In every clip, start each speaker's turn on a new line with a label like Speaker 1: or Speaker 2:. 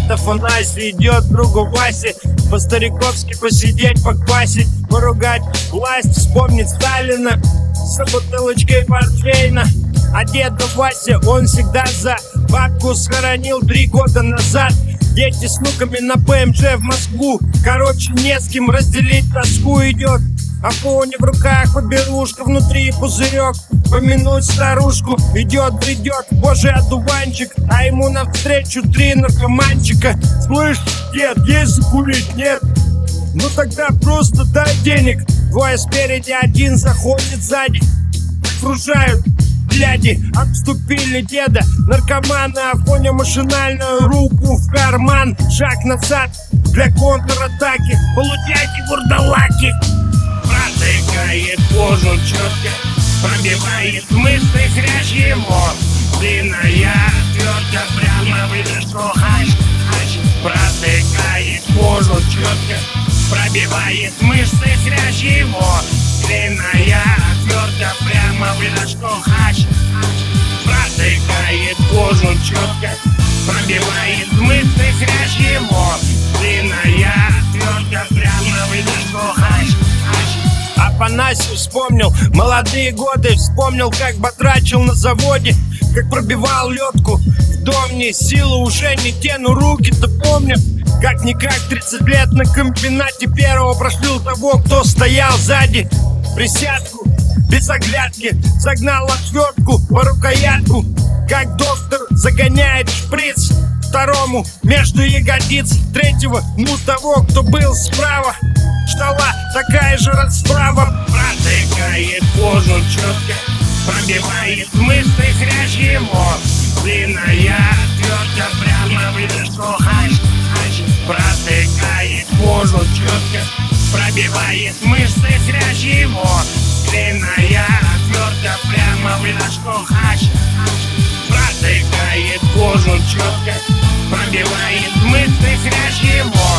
Speaker 1: Дед Афанасий идет к другу Васе, по-стариковски посидеть, поквасить, поругать власть, вспомнить Сталина с бутылочкой портвейна. А деда Вася, он всегда за. Бабку схоронил 3 года назад. Дети с внуками на ПМЖ в Москву. Короче, не с кем разделить тоску. Идет Афоня в руках, поберушка, внутри пузырек. Помянуть старушку, идет, бредет божий одуванчик, а ему навстречу 3 наркоманчика. Слышь, дед, есть закурить? Нет? Ну тогда просто дай денег. 2 спереди, 1 заходит сзади. Окружают бляди, обступили деда наркоманы. Афоня машинальную руку в карман. Шаг назад для контратаки. Получайте, вурдалаки. Протыкает кожу четко, пробивает мышцы хрящ его. Длинная отвертка прямо в лепешку. Хач. Протыкает кожу четко, пробивает мышцы хрящ его. Длинная отвертка прямо в лепешку. Хач. Протыкает кожу четко, пробивает мышцы хрящ его. Длинная отвертка прямо в лепешку. Хач. Афанасий вспомнил молодые годы, вспомнил, как батрачил на заводе, как пробивал лёдку в домне. Силы уже не те, но руки-то помню. Как-никак 30 лет на комбинате первого прошлил того, кто стоял сзади. Присядку без оглядки, загнал отвертку по рукоятку, как доктор загоняет шприц второму между ягодиц, третьего, ну того, кто был справа. Ждала такая же расправа. Протыкает кожу четко, пробивает мышцы хрящ его. Длинная отвертка прямо в лепешку. Хач. Протыкает кожу четко, пробивает мышцы хрящ его. Длинная отвертка прямо в лепешку. Хач. Протыкает кожу четко, пробивает мышцы хрящ его.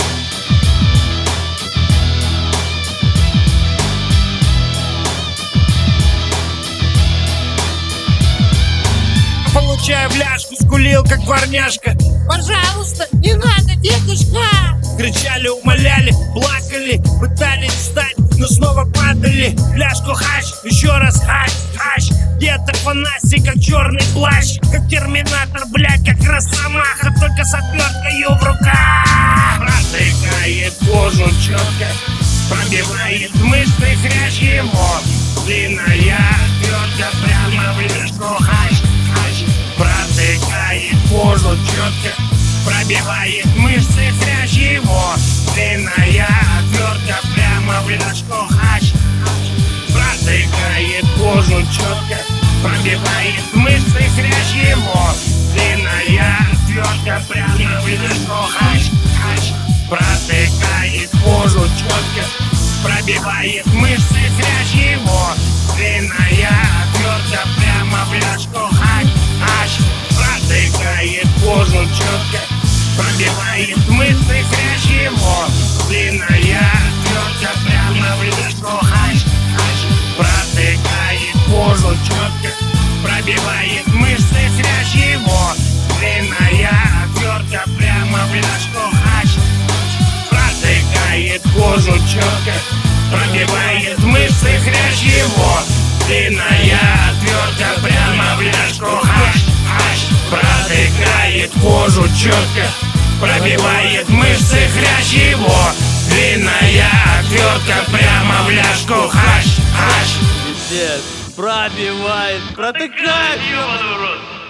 Speaker 1: Получая бляшку, скулил, как дворняжка.
Speaker 2: Пожалуйста, не надо, дедушка!
Speaker 1: Кричали, умоляли, плакали, пытались встать, но снова падали. Бляшку хач, еще раз хач. Дед Афанасий, как черный плащ, как терминатор, блядь, как росомаха, только с отверткой в руках. Протыкает кожу четко, пробивает мышцы хрящ его. Длинная отвертка прямо в лепешку. Хач. Протыкает кожу четко, пробивает мышцы хрящ его. Длинная отвертка прямо в лепешку. Хач. Протыкает кожу четко, пробивает мышцы хрящ его. Длинная отвертка прямо в лепешку. Хач. Протыкает кожу четко, пробивает мышцы хрящ его. Длинная отвертка прямо в лепешку. Хач. Протыкает кожу четко, пробивает мышцы хрящ его. Длинная отвертка прямо в лепешку. Хач. Протыкает кожу четко, пробивает мышцы хрящ его. Длинная отвертка прямо в лепешку. Хач. Протыкает кожу четко, пробивает мышцы хрящ его. Длинная отвертка прямо в лепешку. Хач. Протыкает кожу четко, пробивает мышцы хрящ его. Длинная отвертка прямо в ляжку. Хач.
Speaker 3: Пиздец, пробивает, протыкает, ёбаный в рот.